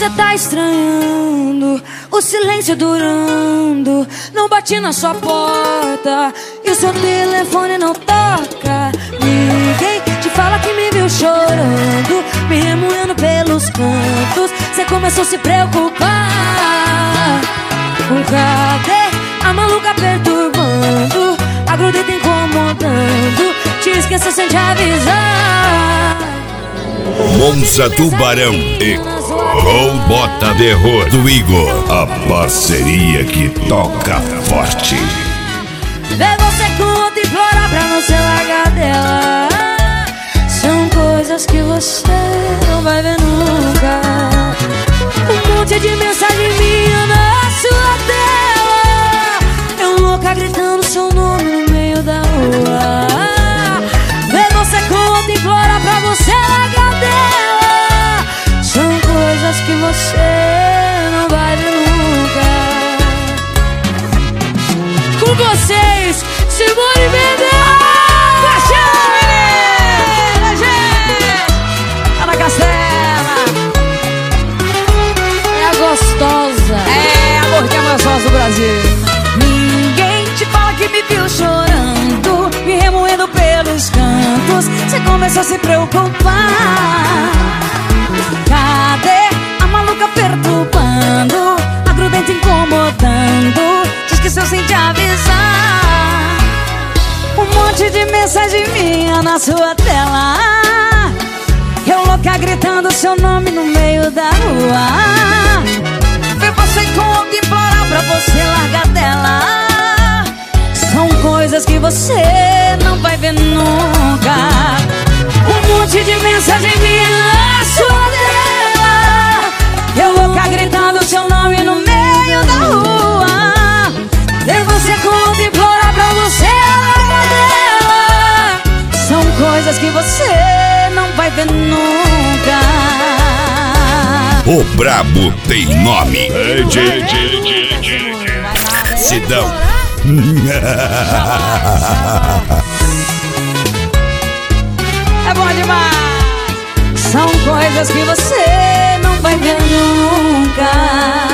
você tá estranhando, o silêncio durando. Não bati na sua porta e o seu telefone não toca. Ninguém te fala que me viu chorando, me remoendo pelos cantos. Você começou a se preocupar. Cadê a maluca perturbando, a grudenta incomodando? Te esqueceu sem te avisar. Monza Tubarão e Gol Bota Terror do Igor, a parceria que toca forte. Vê você com outra e implorar pra não se largar dela. São coisas que você não vai ver nunca. Um monte de mensagem minha na sua tela. Eu louca gritando seu nome no meio da rua. Vê você com outra e implorar pra você largar dela. São coisas que você não vai ver nunca. Com vocês, Simone Mendes! Ana Castela É a gostosa, é a gordinha mais gostosa do Brasil. Ninguém te fala que me viu chorando, me remoendo pelos cantos. Você começou a se preocupar. Cadê a maluca perturbando, a grudenta incomodando? Te esqueceu sem te avisar. Um monte de mensagem minha na sua tela. Eu louca gritando seu nome no meio da rua. Vê você com outra e implorar pra você largar dela. São coisas que você não vai ver nunca. Um monte de mensagem minha na sua tela. Eu louca gritando seu nome no meio da rua. Vê você com outra e implorar pra você largar dela. São coisas que você não vai ver nunca. O brabo tem nome. Sidão. É bom demais. São coisas que você não vai ver nunca.